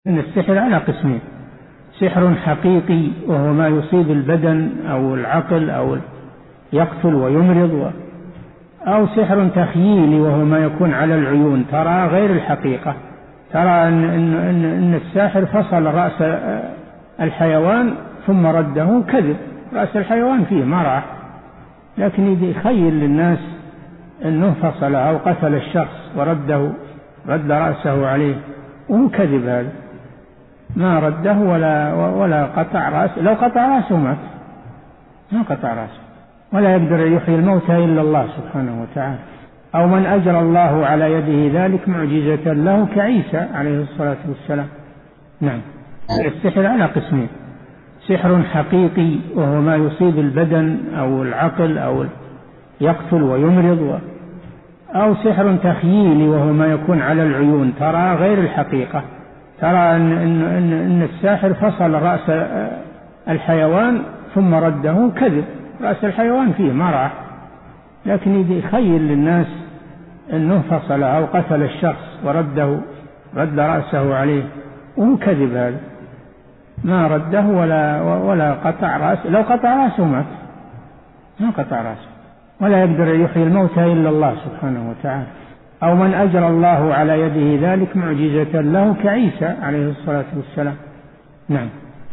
إن السحر على قسمين: سحر حقيقي وهو ما يصيب البدن أو العقل أو يقتل ويمرض، أو سحر تخييلي وهو ما يكون على العيون ترى غير الحقيقة، ترى أن الساحر فصل رأس الحيوان ثم رده، كذب، رأس الحيوان فيه ما راح، لكن يخيل للناس أنه فصل أو قتل الشخص ورده، رد رأسه عليه، وهو كذب، هذا ما رده ولا قطع رأسه. لو قطع رأسه مات، ما قطع رأسه، ولا يقدر يحيي الموتى إلا الله سبحانه وتعالى. أو من أجرى الله على يده ذلك معجزة له كعيسى عليه الصلاة والسلام. نعم. السحر على قسمين: سحر حقيقي وهو ما يصيب البدن أو العقل أو يقتل ويمرض، أو سحر تخييلي وهو ما يكون على العيون ترى غير الحقيقة، ترى أن الساحر فصل رأس الحيوان ثم رده، كذب، رأس الحيوان فيه ما راح، لكن يخيل للناس أنه فصل أو قتل الشخص ورده، رد رأسه عليه، وهو كذب، هذا ما رده ولا قطع رأسه. لو قطع رأسه مات، ما قطع رأسه، ولا يقدر يحيي الموتى إلا الله سبحانه وتعالى. أو من أجرى الله على يده ذلك معجزة له كعيسى عليه الصلاة والسلام. نعم.